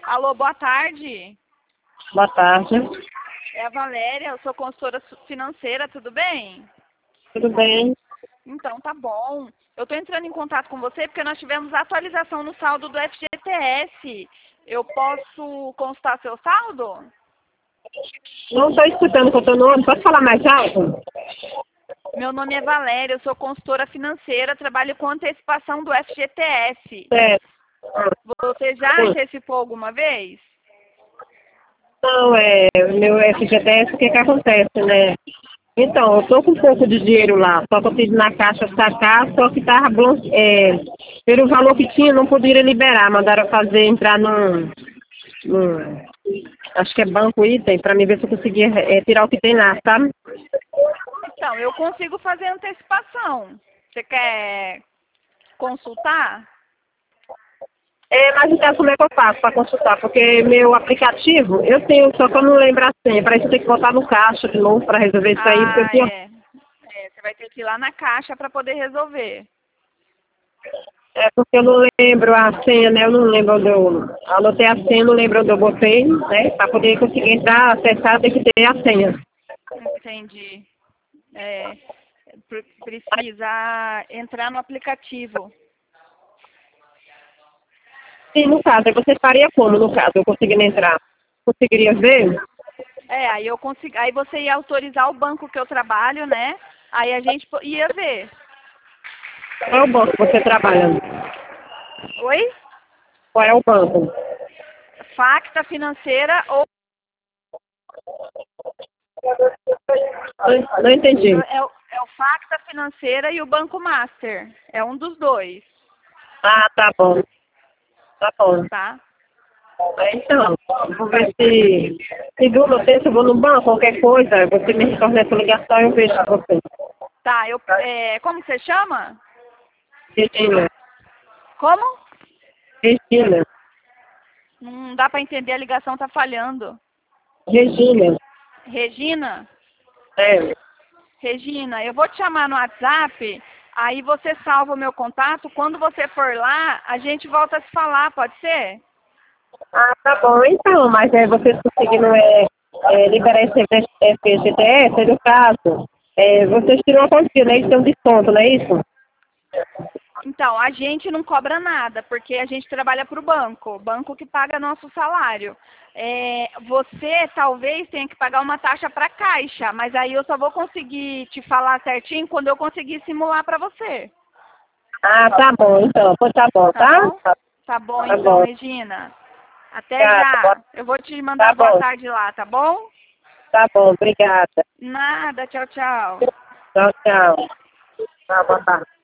Alô, boa tarde. Boa tarde. É a Valéria, eu sou consultora financeira, tudo bem? Tudo bem? Então, tá bom. Eu estou entrando em contato com você porque nós tivemos atualização no saldo do FGTS. Eu posso consultar seu saldo? Não estou escutando o teu nome. Pode falar mais alto? Meu nome é Valéria, eu sou consultora financeira, trabalho com antecipação do FGTS. Certo. Você já antecipou alguma vez? Não, o meu FGTS, o que acontece, né? Então, eu estou com um pouco de dinheiro lá, só que eu fiz na caixa sacar, só que estava pelo valor que tinha, não poderia liberar. Mandaram fazer, entrar acho que é Banco Item, para mim ver se eu conseguia tirar o que tem lá, sabe? Então, eu consigo fazer antecipação. Você quer consultar? Mas então como é que eu faço para consultar? Porque meu aplicativo, eu tenho, só que eu não lembro a senha. Para isso eu tenho que botar no caixa de novo para resolver isso aí, porque eu Ah, tinha. você vai ter que ir lá na caixa para poder resolver. É porque eu não lembro a senha, né? Eu não lembro onde eu anotei a senha, não lembro onde eu botei, né? Para poder conseguir entrar, acessar, tem que ter a senha. Entendi. É, precisa entrar no aplicativo. Sim, no caso, aí você faria como, no caso, eu conseguindo entrar? Conseguiria ver? Aí eu consigo, aí você ia autorizar o banco que eu trabalho, né? Aí a gente ia ver. Qual é o banco que você trabalha? Oi? Qual é o banco? Facta financeira ou Não entendi. é o Facta financeira e o Banco Master. É um dos dois, Ah, tá bom. Tá bom. tá? Então, vou ver se segunda ou terça eu vou no banco, qualquer coisa, você me retorna essa ligação e eu vejo com você. Tá, como você chama? Regina. Como? Regina. Não dá para entender, a ligação tá falhando. Regina. Regina? É. Regina, eu vou te chamar no WhatsApp, aí você salva o meu contato. Quando você for lá, a gente volta a se falar, pode ser? Ah, tá bom. Então, mas vocês conseguindo liberar esse FGTS, no caso, vocês tiram uma quantia, né? Isso tem um desconto, não é isso? Então, a gente não cobra nada, porque a gente trabalha para o banco que paga nosso salário. Você talvez tenha que pagar uma taxa para a Caixa, mas aí eu só vou conseguir te falar certinho quando eu conseguir simular para você. Ah, tá bom, então. Pois tá bom, Tá tá? bom? Tá bom Tá então, bom. Regina. Até Tá, já. Eu vou te tá mandar boa bom. tarde lá, tá bom? Tá bom, obrigada. Nada, tchau, tchau. Tchau, tchau. Tá, boa tarde.